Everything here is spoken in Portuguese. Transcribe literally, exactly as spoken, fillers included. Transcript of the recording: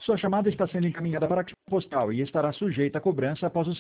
Sua chamada está sendo encaminhada para a caixa postal e estará sujeita a cobrança após o